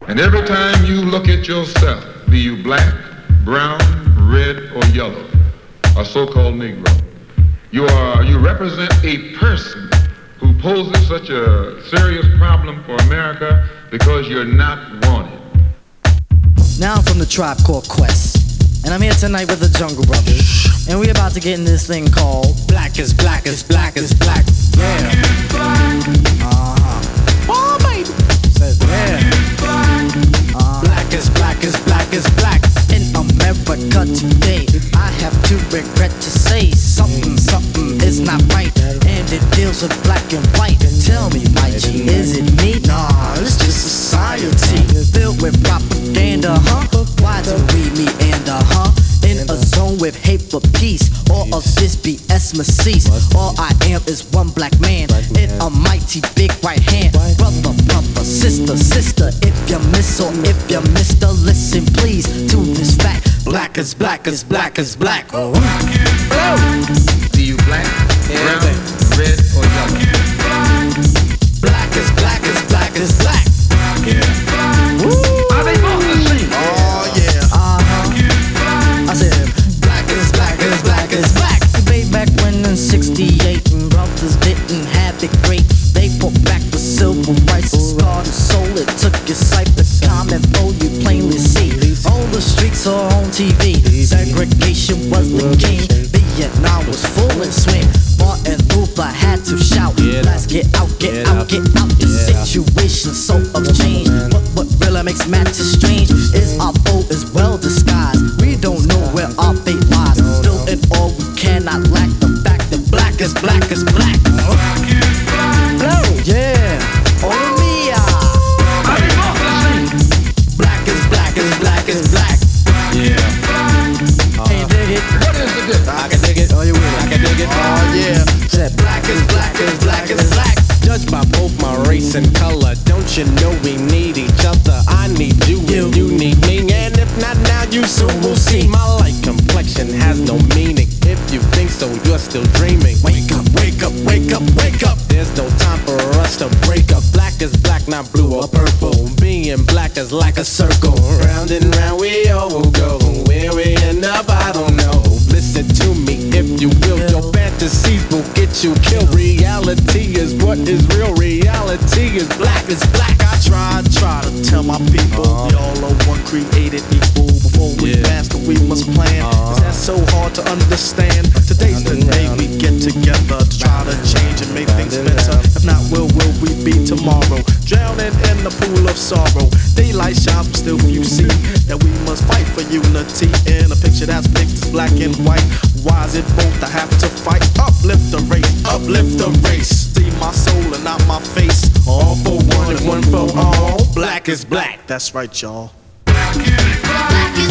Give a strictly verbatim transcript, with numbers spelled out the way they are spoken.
And every time you look at yourself, be you black, brown, red, or yellow, a so-called Negro, you are you represent a person who poses such a serious problem for America because you're not wanted. Now I'm from the Tribe Called Quest, and I'm here tonight with the Jungle Brothers, and we're about to get in this thing called Black is Black is Black is Black. Yeah. Uh-huh. Oh, baby. Says yeah. Uh-huh. Black is Black is Black is Black. In America today, I have to regret to say something, something is not right, and it deals with black and white. Tell me, my G, is it me? Nah, it's just society filled with propaganda, huh? Why do we meander, huh? In a zone with hate for peace, all of this B S must cease. All I am is one black man in a mighty big right hand. Brother, brother, sister, sister, if you miss or if you mister, listen please to this fact. Black is black is black is black. Oh. Be you black, brown, red, or yellow? Black is black is black is black. Yeah. Woo. Are they both the same? Oh yeah. Uh-huh. I said black is black is black is black. Way back when in sixty-eight, and brothers didn't have it great. They fought back for civil rights, scarred and soul. It took your sight, the common foe you plainly see. On the streets or on T V, segregation was the king. Vietnam was full in swing. Martin Luther had to shout, let's get out, get out, get out. The situation so of change. But what really makes matters strange is our foe is well disguised. We don't know where our fate lies. Still in all we cannot lack the fact that black is black is black. Hello, yeah, oh me, ah. Are they both the same? Black is black is black is black. Yeah. Can you dig it? What is the difference? I can dig it. Oh, you with it? I can dig it. Oh yeah. Said black is black is black is black. Judged by both my race and color, don't you know we need each other? I need you, and you need me, and if not now, you soon will see. My light complexion has no meaning. If you think so, you're still dreaming. Wake up, wake up, wake up, wake up. There's no time for us to break up. Black is black, not blue or purple. Being black is like a circle. Round and round we all will go. Where we end up, I don't know. Listen to me, if you will. Your fantasies will get you killed. Reality is what is real. Reality is black is black. I try, try to tell my people uh-huh. we all are one created equal. Before we yeah. master, we must plan. Uh-huh. Is that so hard to understand? Today's the day we get together to try to change and make things better. If not, where will we be tomorrow? Drowning in the pool of sorrow. Daylight shines, but still few see that we must fight for unity in a picture that's fixed as black and white. Why is it both I have to fight? Uplift the race, uplift the race. See my soul and not my face. All for one and one for all. Black is black. That's right, y'all. Black is